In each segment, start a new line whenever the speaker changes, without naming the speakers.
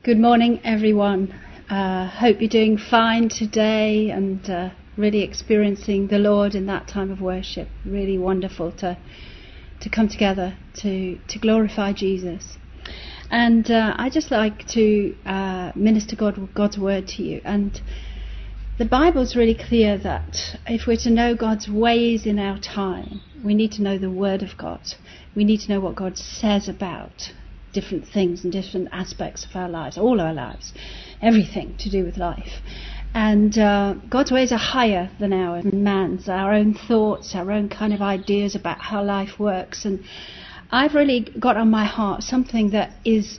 Good morning, everyone. Hope you're doing fine today and really experiencing the Lord in that time of worship. Really wonderful to come together to glorify Jesus. And I just like to minister God's word to you. And the Bible's really clear that if we're to know God's ways in our time, we need to know the Word of God. We need to know what God says about different things and different aspects of our lives, all our lives, everything to do with life. And God's ways are higher than our man's, our own thoughts, our own kind of ideas about how life works. And I've really got on my heart something that is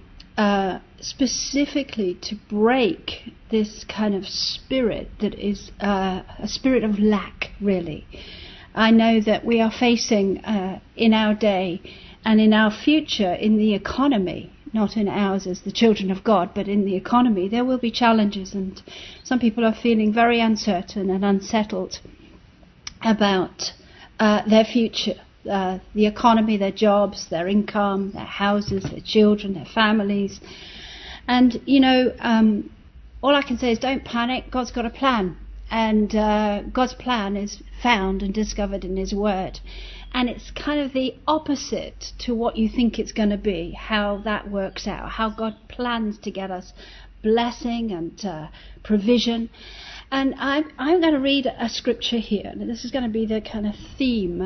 specifically to break this kind of spirit that is a spirit of lack, really. I know that we are facing in our day and in our future in the economy, not in ours as the children of God, but in the economy, there will be challenges, and some people are feeling very uncertain and unsettled about their future, the economy, their jobs, their income, their houses, their children, their families. And, you know, all I can say is don't panic. God's got a plan. And God's plan is found and discovered in His Word. And it's kind of the opposite to what you think it's going to be, how that works out, how God plans to get us blessing and provision. And I'm going to read a scripture here. And this is going to be the kind of theme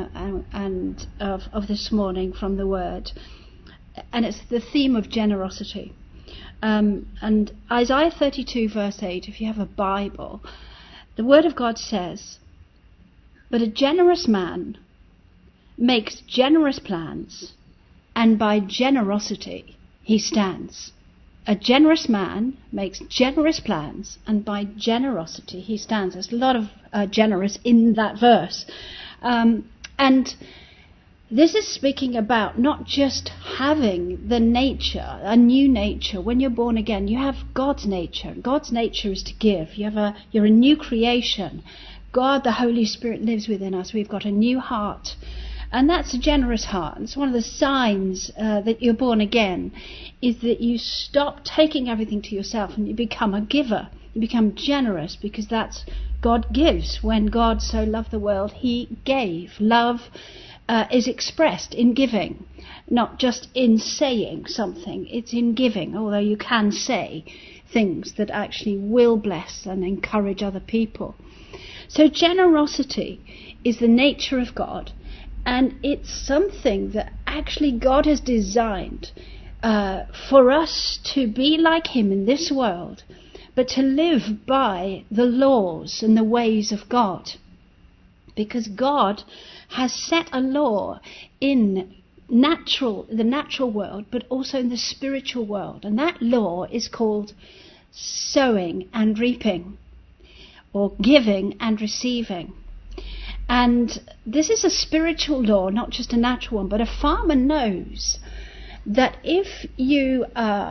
of this morning from the Word. And it's the theme of generosity. And Isaiah 32 verse 8, if you have a Bible, the Word of God says, "But a generous man makes generous plans, and by generosity he stands." A generous man makes generous plans, and by generosity he stands. There's a lot of generous in that verse. And this is speaking about not just having the nature, a new nature. When you're born again, you have God's nature. God's nature is to give. You're a new creation. God, the Holy Spirit, lives within us. We've got a new heart. And that's a generous heart. It's one of the signs that you're born again, is that you stop taking everything to yourself and you become a giver. You become generous because that's God gives. When God so loved the world, He gave. Love is expressed in giving, not just in saying something. It's in giving, although you can say things that actually will bless and encourage other people. So generosity is the nature of God. And it's something that actually God has designed for us to be like Him in this world, but to live by the laws and the ways of God. Because God has set a law in the natural world, but also in the spiritual world. And that law is called sowing and reaping, or giving and receiving. And this is a spiritual law, not just a natural one. But a farmer knows that if you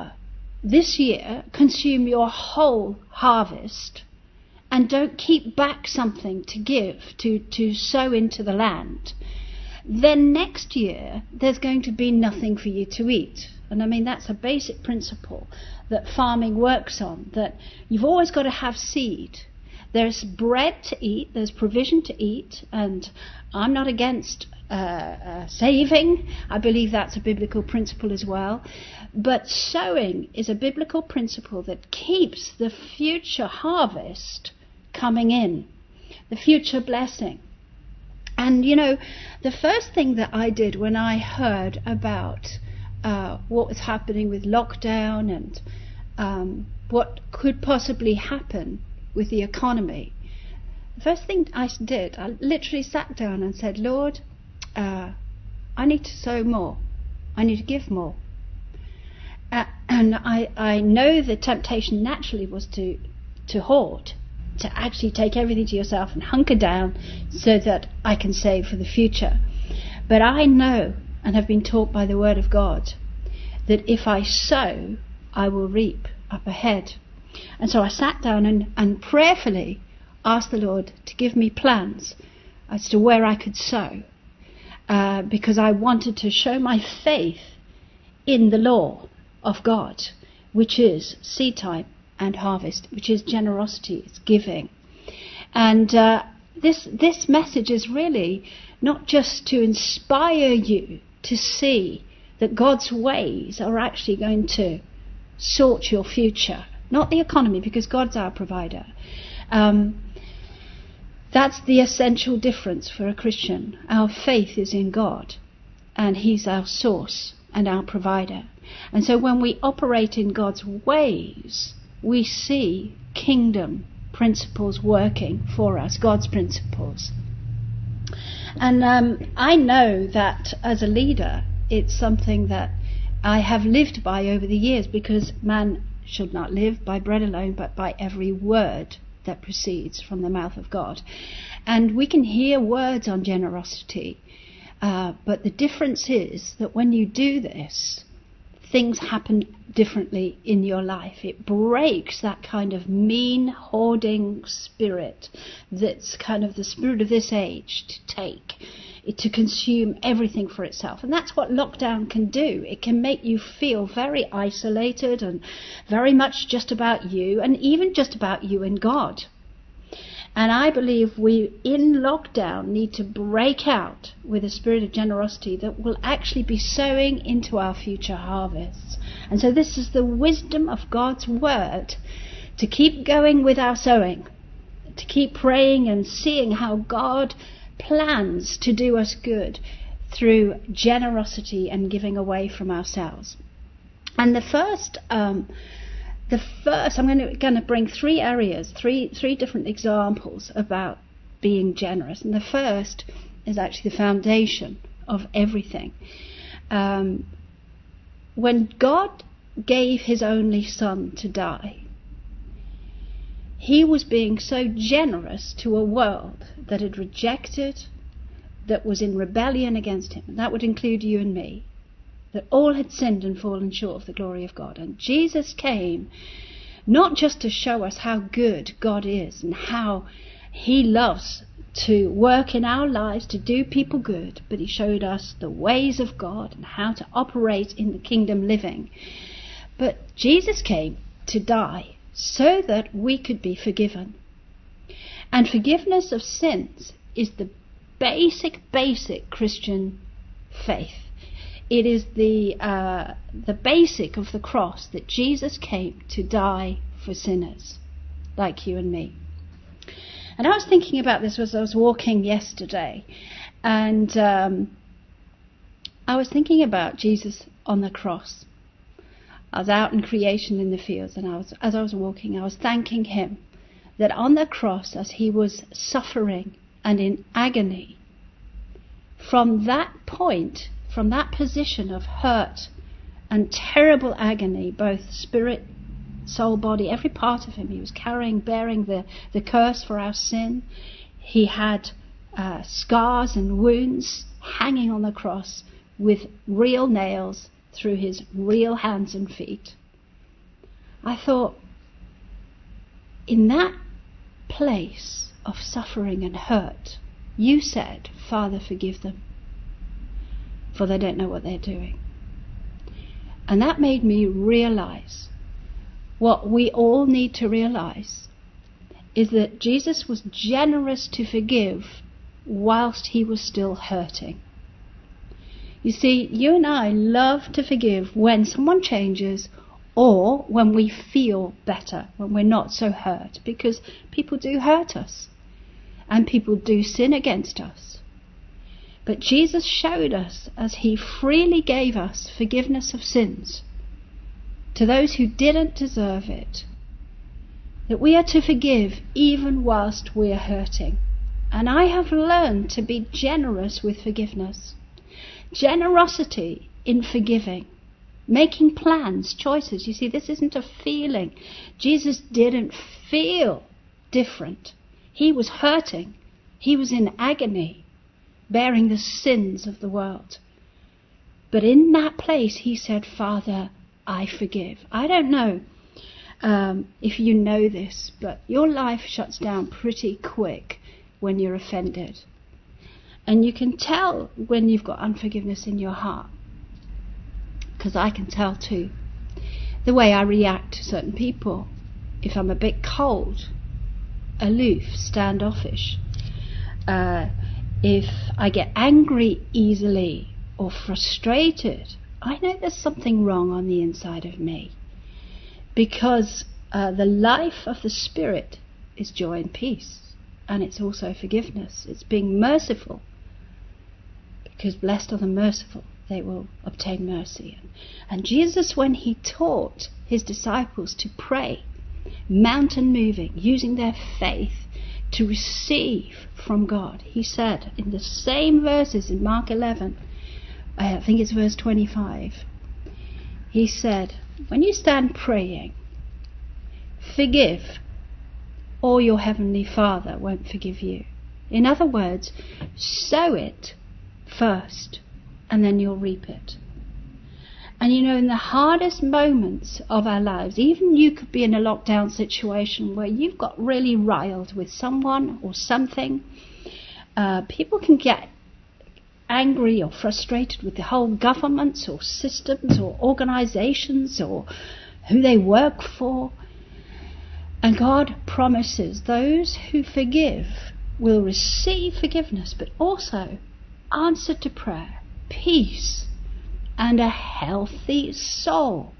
this year consume your whole harvest and don't keep back something to give, to sow into the land, then next year there's going to be nothing for you to eat. And I mean, that's a basic principle that farming works on, that you've always got to have seed. There's bread to eat, there's provision to eat, and I'm not against saving. I believe that's a biblical principle as well. But sowing is a biblical principle that keeps the future harvest coming in, the future blessing. And, you know, the first thing that I did when I heard about what was happening with lockdown and what could possibly happen with the economy, the first thing I did, I literally sat down and said, Lord, I need to sow more. I need to give more. And I know the temptation naturally was to hoard, to actually take everything to yourself and hunker down so that I can save for the future. But I know and have been taught by the Word of God that if I sow, I will reap up ahead. And so I sat down and prayerfully asked the Lord to give me plans as to where I could sow, because I wanted to show my faith in the law of God, which is seed time and harvest, which is generosity, it's giving. And this message is really not just to inspire you to see that God's ways are actually going to sort your future, not the economy, because God's our provider. That's the essential difference for a Christian. Our faith is in God, and He's our source and our provider. And so when we operate in God's ways, we see kingdom principles working for us, God's principles. And I know that as a leader, it's something that I have lived by over the years, because man should not live by bread alone, but by every word that proceeds from the mouth of God. And we can hear words on generosity, but the difference is that when you do this, things happen differently in your life. It breaks that kind of mean, hoarding spirit that's kind of the spirit of this age, to consume everything for itself. And that's what lockdown can do. It can make you feel very isolated and very much just about you, and even just about you and God. And I believe we, in lockdown, need to break out with a spirit of generosity that will actually be sowing into our future harvests. And so this is the wisdom of God's word, to keep going with our sowing, to keep praying and seeing how God plans to do us good through generosity and giving away from ourselves. And the first, I'm going to bring three areas, three different examples about being generous. And the first is actually the foundation of everything. When God gave His only Son to die, He was being so generous to a world that had rejected, that was in rebellion against Him. And that would include you and me. That all had sinned and fallen short of the glory of God. And Jesus came not just to show us how good God is and how He loves to work in our lives to do people good, but He showed us the ways of God and how to operate in the kingdom living. But Jesus came to die so that we could be forgiven. And forgiveness of sins is the basic Christian faith. It is the basic of the cross, that Jesus came to die for sinners like you and me. And I was thinking about this as I was walking yesterday, and I was thinking about Jesus on the cross. I was out in creation in the fields, and as I was walking, I was thanking Him that on the cross, as He was suffering and in agony, from that point, from that position of hurt and terrible agony, both spirit, soul, body, every part of Him, He was bearing the curse for our sin. He had scars and wounds hanging on the cross with real nails through His real hands and feet. I thought, in that place of suffering and hurt, You said, Father, forgive them, for they don't know what they're doing. And that made me realize what we all need to realize, is that Jesus was generous to forgive whilst He was still hurting. You see, you and I love to forgive when someone changes, or when we feel better, when we're not so hurt, because people do hurt us and people do sin against us. But Jesus showed us, as He freely gave us forgiveness of sins to those who didn't deserve it, that we are to forgive even whilst we are hurting. And I have learned to be generous with forgiveness. Generosity in forgiving, making plans, choices. You see, this isn't a feeling. Jesus didn't feel different. He was hurting. He was in agony, bearing the sins of the world. But in that place, He said, Father, I forgive. I don't know if you know this, but your life shuts down pretty quick when you're offended. And you can tell when you've got unforgiveness in your heart, because I can tell too. the way I react to certain people. If I'm a bit cold, aloof, standoffish, if I get angry easily or frustrated, I know there's something wrong on the inside of me, because the life of the Spirit is joy and peace, and it's also forgiveness. It's being merciful, because blessed are the merciful, they will obtain mercy. And Jesus, when he taught his disciples to pray, mountain moving, using their faith to receive from God, he said in the same verses in Mark 11, I think it's verse 25, he said, when you stand praying, forgive, or your heavenly Father won't forgive you. In other words, sow it first, and then you'll reap it. And you know, in the hardest moments of our lives, even you could be in a lockdown situation where you've got really riled with someone or something. People can get angry or frustrated with the whole governments or systems or organizations or who they work for. And God promises those who forgive will receive forgiveness, but also answer to prayer, peace, and a healthy soul.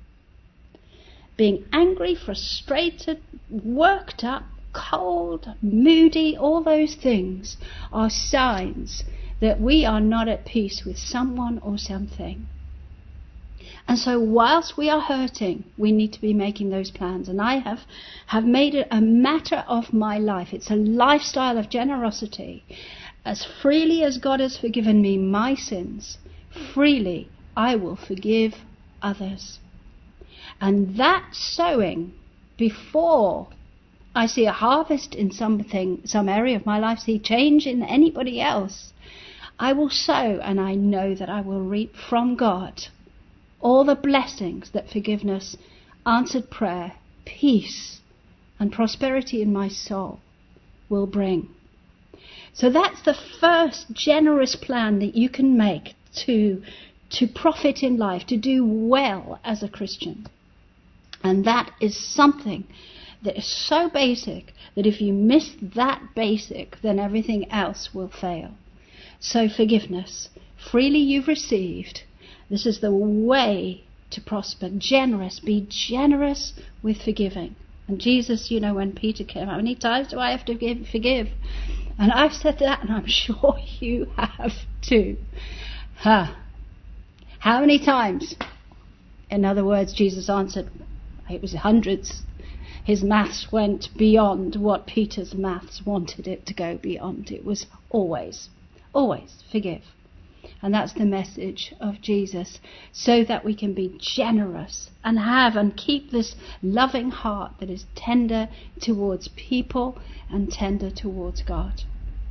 Being angry, frustrated, worked up, cold, moody, all those things are signs that we are not at peace with someone or something. And so whilst we are hurting, we need to be making those plans. And I have made it a matter of my life. It's a lifestyle of generosity. As freely as God has forgiven me my sins, freely I will forgive others. And that sowing, before I see a harvest in something, some area of my life, see change in anybody else, I will sow, and I know that I will reap from God all the blessings that forgiveness, answered prayer, peace, and prosperity in my soul will bring. So that's the first generous plan that you can make to profit in life, to do well as a Christian. And that is something that is so basic that if you miss that basic, then everything else will fail. So forgiveness, freely you've received. This is the way to prosper. Generous. Be generous with forgiving. And Jesus, you know, when Peter came, how many times do I have to forgive? And I've said that, and I'm sure you have too. How many times? In other words, Jesus answered, it was hundreds. His maths went beyond what Peter's maths wanted it to go beyond. It was always forgive. And that's the message of Jesus, so that we can be generous and have and keep this loving heart that is tender towards people and tender towards God.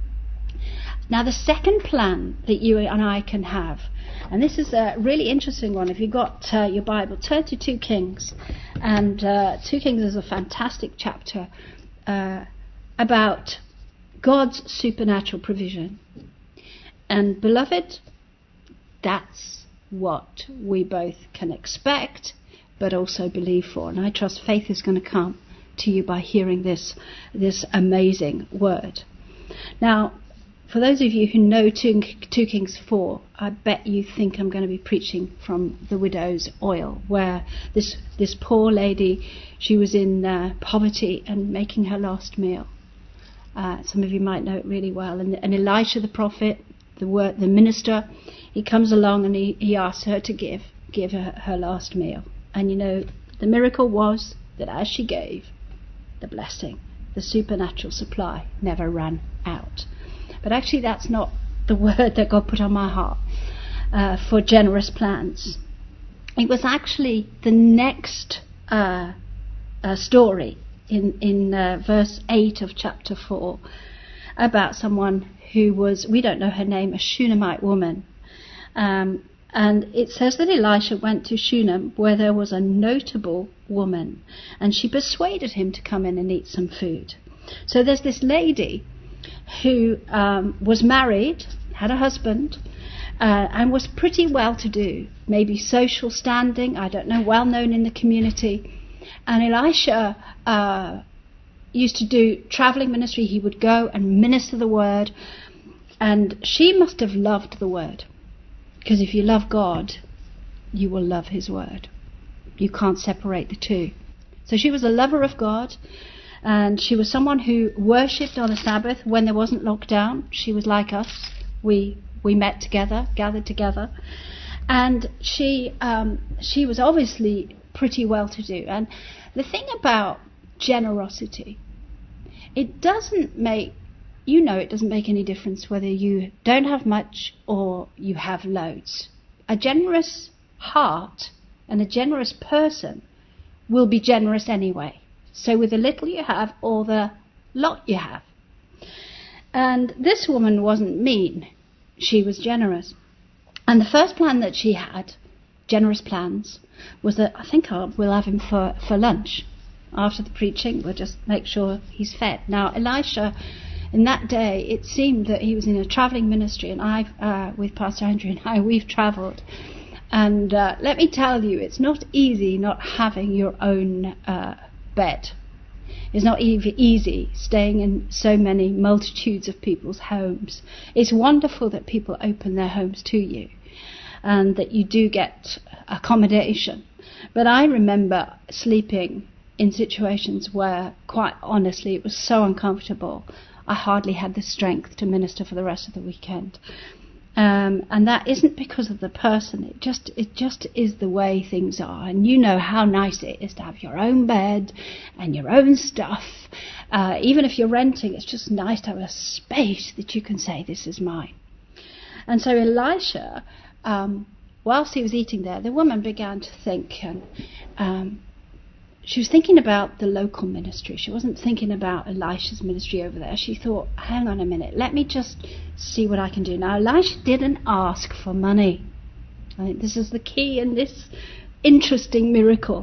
Now, the second plan that you and I can have, and this is a really interesting one. If you've got your Bible, turn to 2 Kings. And 2 Kings is a fantastic chapter about God's supernatural provision. And beloved, that's what we both can expect, but also believe for. And I trust faith is going to come to you by hearing this amazing word. Now, for those of you who know 2 Kings 4, I bet you think I'm going to be preaching from the widow's oil, where this poor lady, she was in poverty and making her last meal. Some of you might know it really well. And Elisha the prophet, the minister, he comes along and he asks her to give her last meal. And you know, the miracle was that as she gave, the blessing, the supernatural supply never ran out. But actually that's not the word that God put on my heart for generous plans. It was actually the next story in verse 8 of chapter 4 about someone who was, we don't know her name, a Shunammite woman. And it says that Elisha went to Shunem, where there was a notable woman, and she persuaded him to come in and eat some food. So there's this lady who was married, had a husband, and was pretty well-to-do, maybe social standing, I don't know, well-known in the community. And Elisha used to do traveling ministry. He would go and minister the word, and she must have loved the word, because if you love God, you will love his word. You can't separate the two. So she was a lover of God, and she was someone who worshipped on the Sabbath when there wasn't lockdown. She was like us. We met together, gathered together, and she was obviously pretty well-to-do. And the thing about generosity, it doesn't make any difference whether you don't have much or you have loads. A generous heart and a generous person will be generous anyway. So with the little you have or the lot you have. And this woman wasn't mean. She was generous. And the first plan that she had, generous plans, was that I think we'll have him for lunch. After the preaching, we'll just make sure he's fed. Now, Elisha, in that day, it seemed that he was in a travelling ministry, and with Pastor Andrew and I, we've travelled. And let me tell you, it's not easy not having your own bed. It's not easy staying in so many multitudes of people's homes. It's wonderful that people open their homes to you and that you do get accommodation. But I remember sleeping in situations where, quite honestly, it was so uncomfortable, I hardly had the strength to minister for the rest of the weekend. And that isn't because of the person. It just is the way things are. And you know how nice it is to have your own bed and your own stuff. Even if you're renting, it's just nice to have a space that you can say, this is mine. And so Elisha, whilst he was eating there, the woman began to think, and she was thinking about the local ministry. She wasn't thinking about Elisha's ministry over there. She thought, hang on a minute, let me just see what I can do. Now, Elisha didn't ask for money. I think this is the key in this interesting miracle.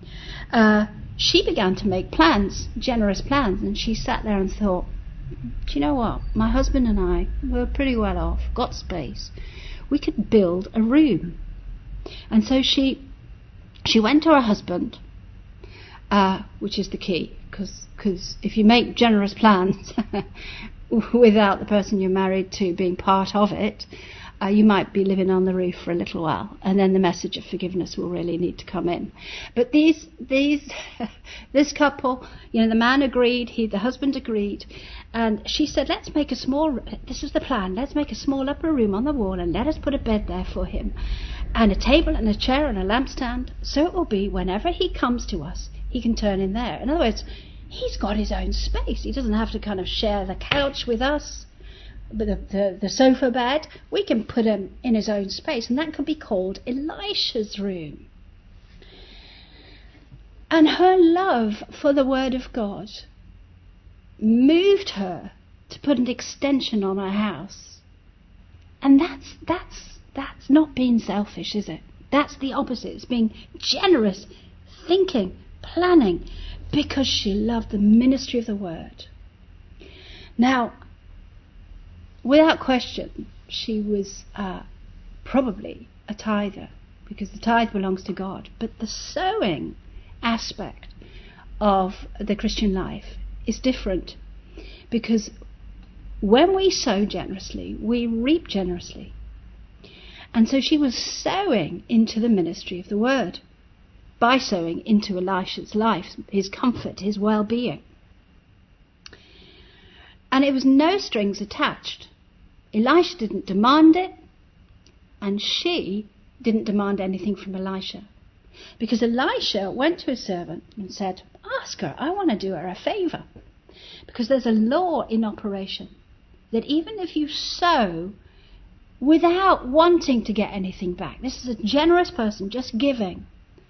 She began to make plans, generous plans, and she sat there and thought, do you know what? My husband and I, we're pretty well off, got space. We could build a room. And so she went to her husband, which is the key, because if you make generous plans without the person you're married to being part of it, you might be living on the roof for a little while, and then the message of forgiveness will really need to come in. But this couple, the man agreed, the husband agreed, and she said, let's make this is the plan, let's make a small upper room on the wall and let us put a bed there for him, and a table and a chair and a lampstand, so it will be whenever he comes to us, he can turn in there. In other words, he's got his own space. He doesn't have to kind of share the couch with us, but the sofa bed. We can put him in his own space, and that could be called Elisha's room. And her love for the Word of God moved her to put an extension on her house. And that's not being selfish, is it? That's the opposite. It's being generous, thinking, planning, because she loved the ministry of the Word. Now, without question, she was probably a tither, because the tithe belongs to God. But the sowing aspect of the Christian life is different, because when we sow generously, we reap generously. And so she was sowing into the ministry of the Word by sowing into Elisha's life, his comfort, his well-being. And it was no strings attached. Elisha didn't demand it, and she didn't demand anything from Elisha. Because Elisha went to his servant and said, ask her, I want to do her a favour. Because there's a law in operation that even if you sow without wanting to get anything back, this is a generous person just giving,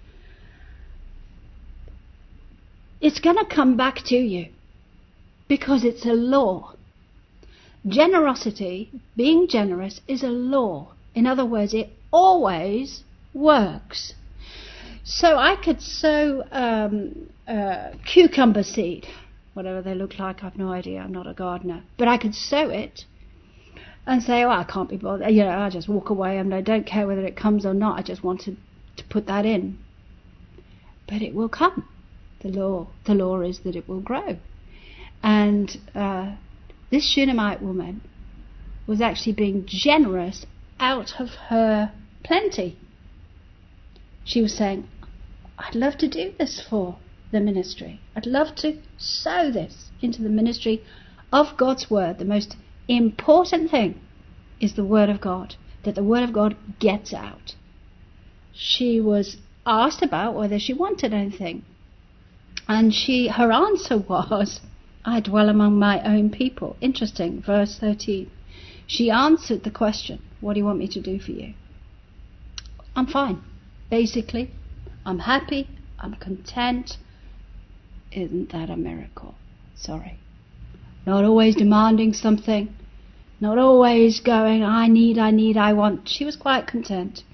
it's going to come back to you, because it's a law. Generosity, being generous, is a law. In other words, it always works. So I could sow cucumber seed, whatever they look like, I've no idea, I'm not a gardener. But I could sow it, and say, oh, I can't be bothered, I just walk away and I don't care whether it comes or not, I just wanted to put that in. But it will come. The law is that it will grow. And this Shunammite woman was actually being generous out of her plenty. She was saying, I'd love to do this for the ministry. I'd love to sow this into the ministry of God's word. The most important thing is the word of God, that the word of God gets out. She was asked about whether she wanted anything, and her answer was, I dwell among my own people. Interesting, verse 13. She answered the question, what do you want me to do for you? I'm fine. Basically, I'm happy, I'm content. Isn't that a miracle? Sorry. Not always demanding something, not always going, I need, I want. She was quite content.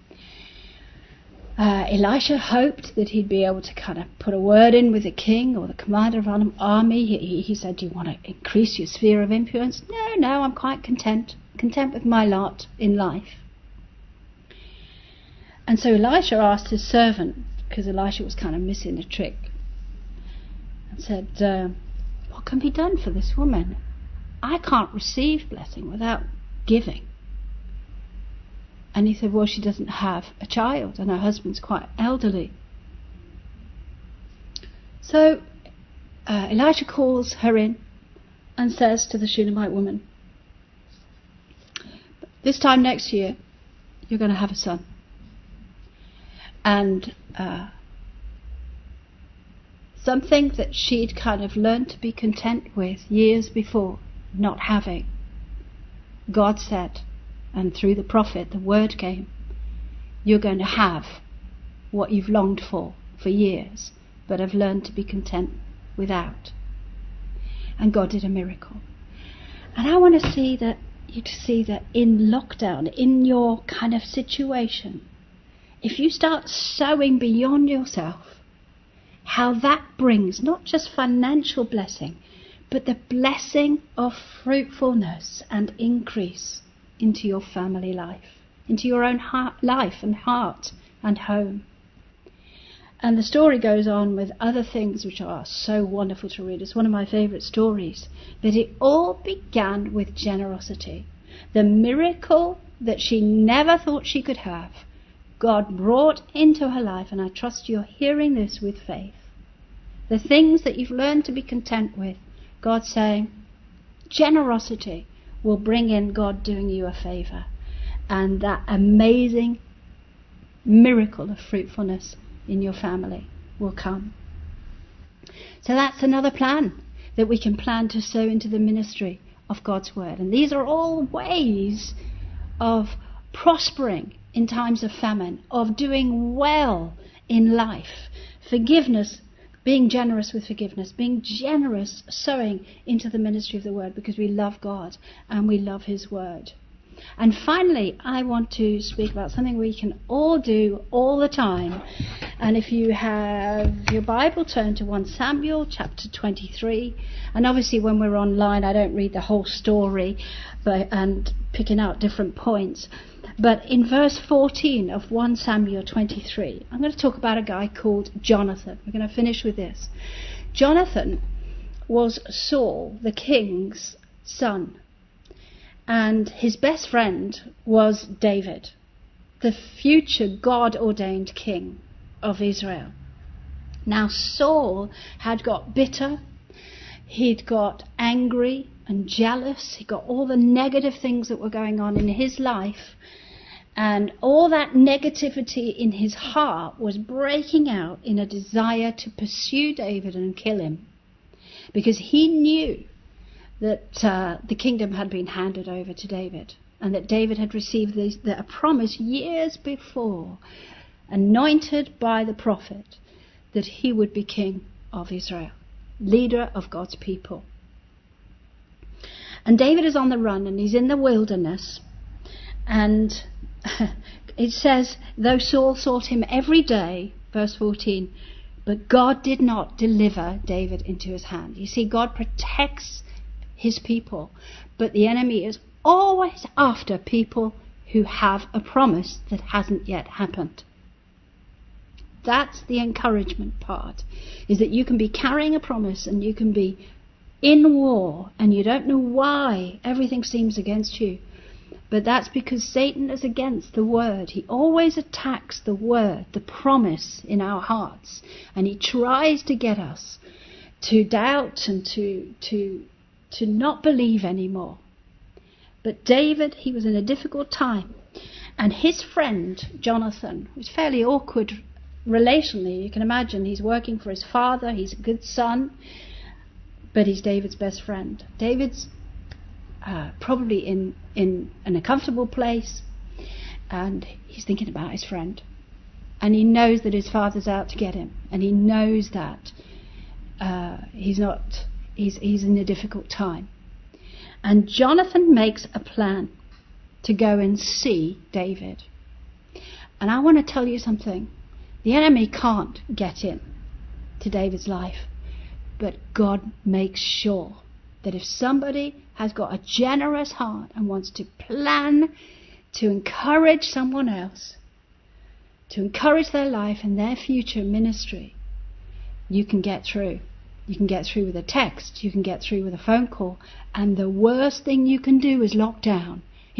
Elisha hoped that he'd be able to kind of put a word in with the king or the commander of an army. He said, do you want to increase your sphere of influence? No, I'm quite content with my lot in life. And so Elisha asked his servant, because Elisha was kind of missing the trick, and said, what can be done for this woman? I can't receive blessing without giving. And he said, well, she doesn't have a child and her husband's quite elderly. So Elisha calls her in and says to the Shunammite woman, this time next year, you're going to have a son. And something that she'd kind of learned to be content with years before, not having, God said, and through the prophet, the word came, you're going to have what you've longed for years, but have learned to be content without. And God did a miracle. And I want to see that in lockdown, in your kind of situation, if you start sowing beyond yourself, how that brings not just financial blessing, but the blessing of fruitfulness and increase into your family life, into your own life and heart and home. And the story goes on with other things which are so wonderful to read. It's one of my favourite stories. But it all began with generosity. The miracle that she never thought she could have, God brought into her life, and I trust you're hearing this with faith. The things that you've learned to be content with, God saying, generosity will bring in God doing you a favour. And that amazing miracle of fruitfulness in your family will come. So that's another plan that we can plan to sow into the ministry of God's word. And these are all ways of prospering in times of famine, of doing well in life. Forgiveness, being generous with forgiveness, being generous sowing into the ministry of the word, because we love God and we love his word. And finally, I want to speak about something we can all do all the time. And if you have your Bible, turn to 1 Samuel chapter 23. And obviously when we're online, I don't read the whole story and picking out different points. But in verse 14 of 1 Samuel 23, I'm going to talk about a guy called Jonathan. We're going to finish with this. Jonathan was Saul, the king's son. And his best friend was David, the future God-ordained king of Israel. Now Saul had got bitter, he'd got angry and jealous, he got all the negative things that were going on in his life, and all that negativity in his heart was breaking out in a desire to pursue David and kill him, because he knew that the kingdom had been handed over to David, and that David had received a promise years before, anointed by the prophet, that he would be king of Israel, leader of God's people. And David is on the run, and he's in the wilderness, and it says, though Saul sought him every day, verse 14, but God did not deliver David into his hand. You see, God protects his people, but the enemy is always after people who have a promise that hasn't yet happened. That's the encouragement part, is that you can be carrying a promise and you can be in war and you don't know why everything seems against you. But that's because Satan is against the word. He always attacks the word, the promise in our hearts. And he tries to get us to doubt and to not believe anymore. But David, he was in a difficult time. And his friend, Jonathan, was fairly awkward relationally. You can imagine he's working for his father. He's a good son. But he's David's best friend. David's probably in an uncomfortable place, and he's thinking about his friend, and he knows that his father's out to get him, and he knows that he's in a difficult time. And Jonathan makes a plan to go and see David. And I want to tell you something. The enemy can't get in to David's life, but God makes sure that if somebody has got a generous heart and wants to plan to encourage someone else, to encourage their life and their future ministry, you can get through. You can get through with a text, you can get through with a phone call, and the worst thing you can do is lockdown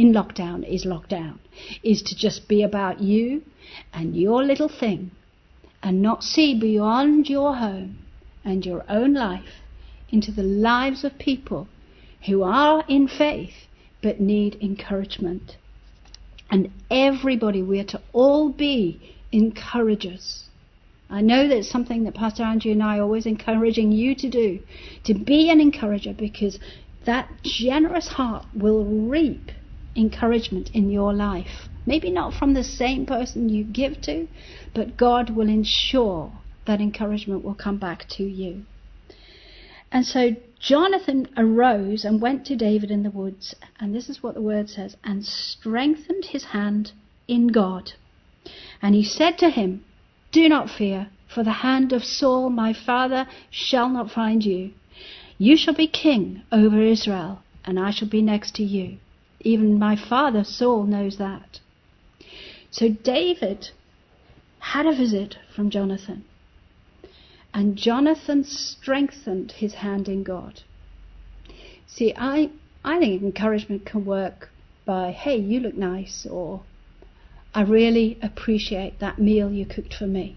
is to just be about you and your little thing and not see beyond your home and your own life into the lives of people who are in faith but need encouragement. And everybody, we are to all be encouragers. I know that's something that Pastor Andrew and I are always encouraging you to do, to be an encourager, because that generous heart will reap encouragement in your life. Maybe not from the same person you give to, but God will ensure that encouragement will come back to you. And so Jonathan arose and went to David in the woods, and this is what the word says, and strengthened his hand in God. And he said to him, do not fear, for the hand of Saul my father shall not find you. You shall be king over Israel, and I shall be next to you. Even my father Saul knows that. So David had a visit from Jonathan. And Jonathan strengthened his hand in God. See, I think encouragement can work by, hey, you look nice, or I really appreciate that meal you cooked for me,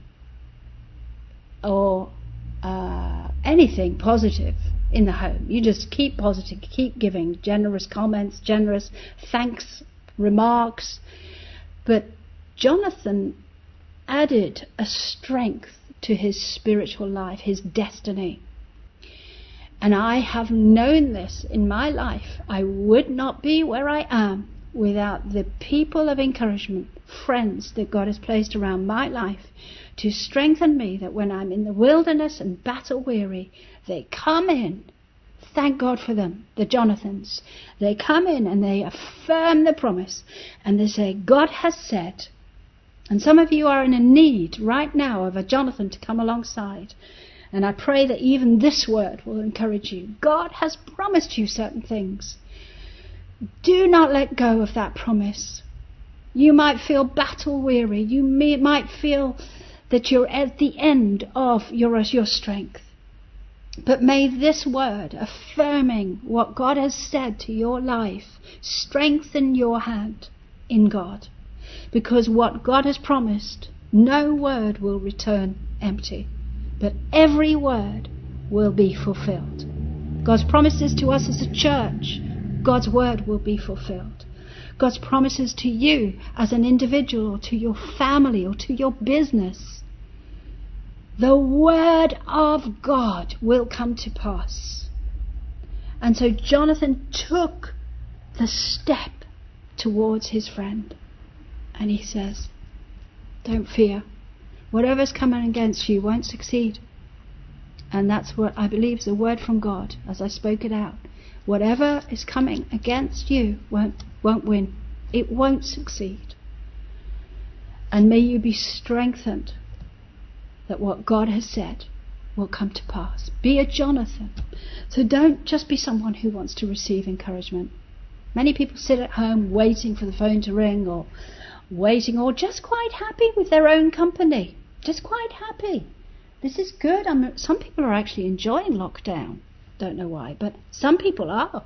or anything positive in the home. You just keep positive, keep giving generous comments, generous thanks, remarks. But Jonathan added a strength to his spiritual life, his destiny. And I have known this in my life. I would not be where I am without the people of encouragement, friends that God has placed around my life to strengthen me, that when I'm in the wilderness and battle weary, they come in. Thank God for them, the Jonathans. They come in and they affirm the promise, and they say, God has said. And some of you are in a need right now of a Jonathan to come alongside. And I pray that even this word will encourage you. God has promised you certain things. Do not let go of that promise. You might feel battle weary. You might feel that you're at the end of your strength. But may this word, affirming what God has said to your life, strengthen your hand in God. Because what God has promised, no word will return empty, but every word will be fulfilled. God's promises to us as a church, God's word will be fulfilled. God's promises to you as an individual, or to your family, or to your business, the word of God will come to pass. And so Jonathan took the step towards his friend. And he says, don't fear. Whatever's coming against you won't succeed. And that's what I believe is a word from God as I spoke it out. Whatever is coming against you won't win. It won't succeed. And may you be strengthened that what God has said will come to pass. Be a Jonathan. So don't just be someone who wants to receive encouragement. Many people sit at home waiting for the phone to ring, or waiting, or just quite happy with their own company. Just quite happy. This is good. Some people are actually enjoying lockdown. Don't know why, but some people are.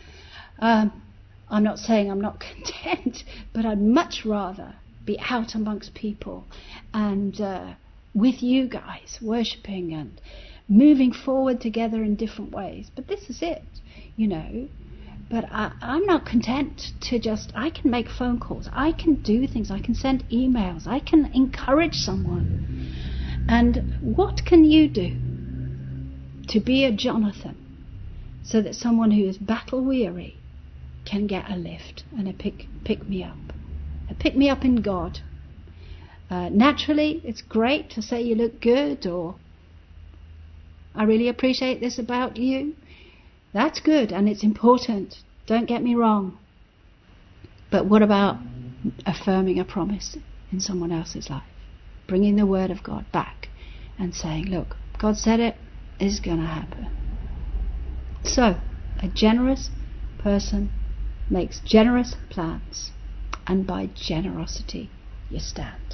I'm not saying I'm not content, but I'd much rather be out amongst people and with you guys, worshipping and moving forward together in different ways. But this is it, But I'm not content to I can make phone calls, I can do things, I can send emails, I can encourage someone. And what can you do to be a Jonathan so that someone who is battle weary can get a lift and a pick me up? A pick me up in God. Naturally, it's great to say you look good, or I really appreciate this about you. That's good and it's important. Don't get me wrong. But what about affirming a promise in someone else's life? Bringing the word of God back and saying, look, God said it, it's going to happen. So, a generous person makes generous plans, and by generosity you stand.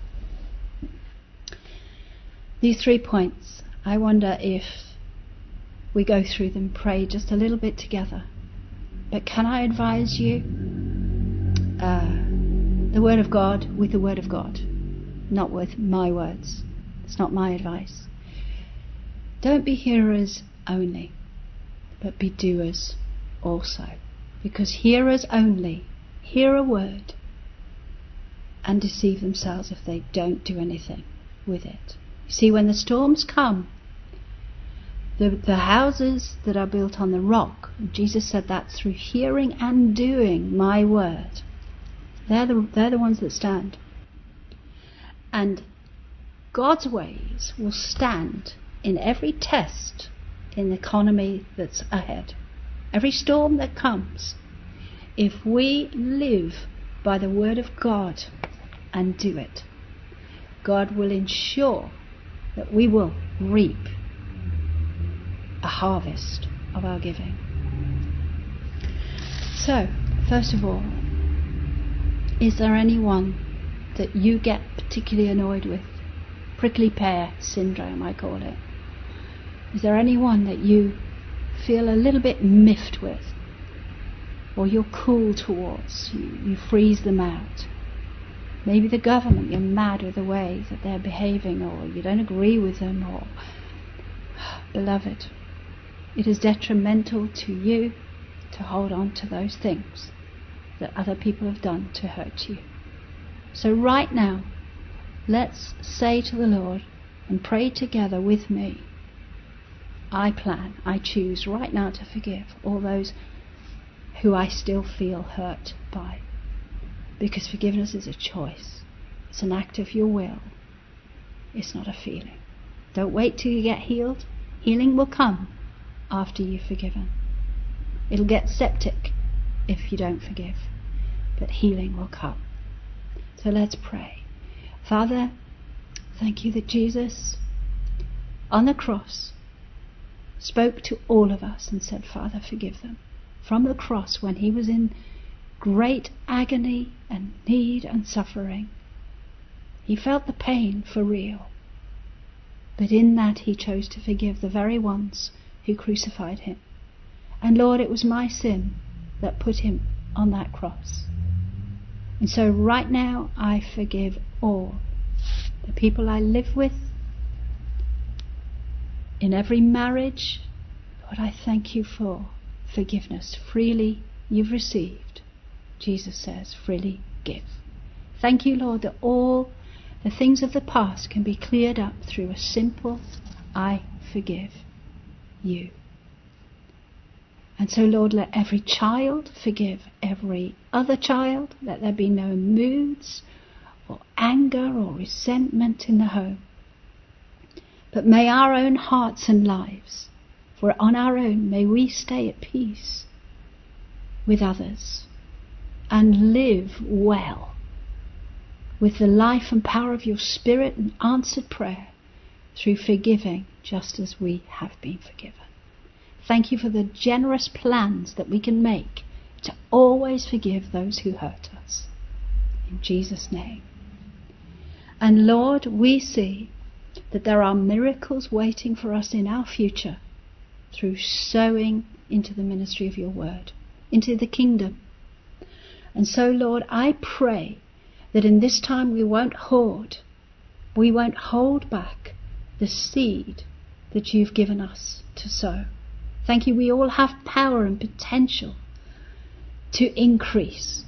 These 3 points, I wonder if we go through them, pray just a little bit together. But can I advise you? The Word of God with the Word of God, not with my words. It's not my advice. Don't be hearers only, but be doers also. Because hearers only hear a word and deceive themselves if they don't do anything with it. You see, when the storms come, the houses that are built on the rock, Jesus said that through hearing and doing my word, they're the ones that stand. And God's ways will stand in every test in the economy that's ahead. Every storm that comes, if we live by the word of God and do it, God will ensure that we will reap a harvest of our giving. So, first of all, is there anyone that you get particularly annoyed with? Prickly pear syndrome, I call it. Is there anyone that you feel a little bit miffed with, or you're cool towards? You freeze them out. Maybe the government, you're mad with the way that they're behaving, or you don't agree with them, or beloved, it is detrimental to you to hold on to those things that other people have done to hurt you. So right now, let's say to the Lord and pray together with me, I choose right now to forgive all those who I still feel hurt by. Because forgiveness is a choice. It's an act of your will. It's not a feeling. Don't wait till you get healed. Healing will come after you've forgiven. It'll get septic if you don't forgive. But healing will come. So let's pray. Father, thank you that Jesus on the cross spoke to all of us and said, Father, forgive them. From the cross, when he was in great agony and need and suffering, he felt the pain for real. But in that he chose to forgive the very ones who crucified him. And Lord, it was my sin that put him on that cross. And so right now I forgive all the people I live with, in every marriage. Lord, I thank you for forgiveness. Freely you've received. Jesus says, freely give. Thank you, Lord, that all the things of the past can be cleared up through a simple, I forgive you. And so, Lord, let every child forgive every other child. Let there be no moods or anger or resentment in the home. But may our own hearts and lives, for on our own, may we stay at peace with others and live well with the life and power of your Spirit and answered prayer through forgiving just as we have been forgiven. Thank you for the generous plans that we can make to always forgive those who hurt us. In Jesus' name. And Lord, we see that there are miracles waiting for us in our future through sowing into the ministry of your word, into the kingdom. And so, Lord, I pray that in this time we won't hoard, we won't hold back the seed that you've given us to sow. Thank you, we all have power and potential to increase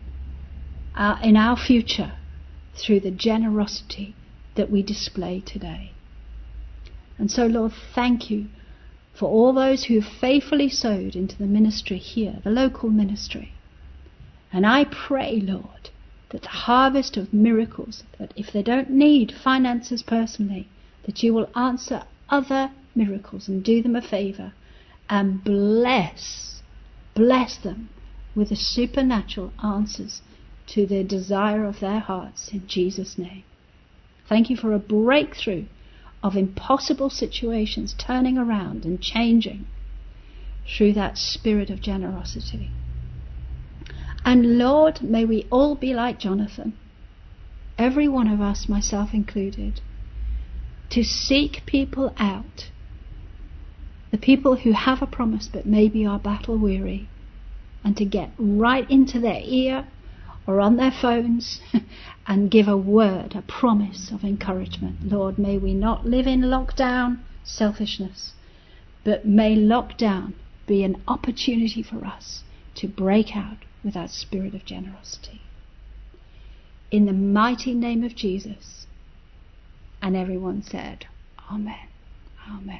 in our future through the generosity that we display today. And so, Lord, thank you for all those who have faithfully sowed into the ministry here, the local ministry. And I pray, Lord, that the harvest of miracles, that if they don't need finances personally, that you will answer other miracles and do them a favour and bless them with the supernatural answers to the desire of their hearts in Jesus' name. Thank you for a breakthrough of impossible situations turning around and changing through that spirit of generosity. And Lord, may we all be like Jonathan, every one of us, myself included, to seek people out, the people who have a promise but maybe are battle weary, and to get right into their ear or on their phones and give a word, a promise of encouragement. Lord, may we not live in lockdown selfishness, but may lockdown be an opportunity for us to break out with that spirit of generosity. In the mighty name of Jesus. And everyone said, Amen. Amen.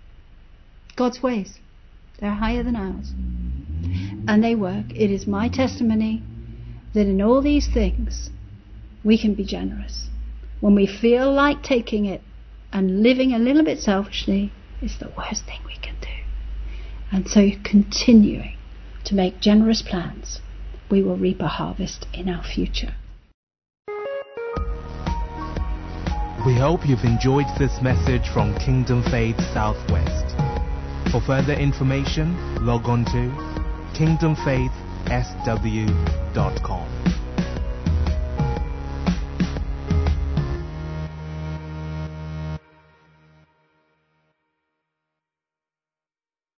God's ways, they're higher than ours. And they work. It is my testimony that in all these things, we can be generous. When we feel like taking it and living a little bit selfishly, it's the worst thing we can do. And so continuing to make generous plans, we will reap a harvest in our future.
We hope you've enjoyed this message from Kingdom Faith Southwest. For further information, log on to kingdomfaithsw.com.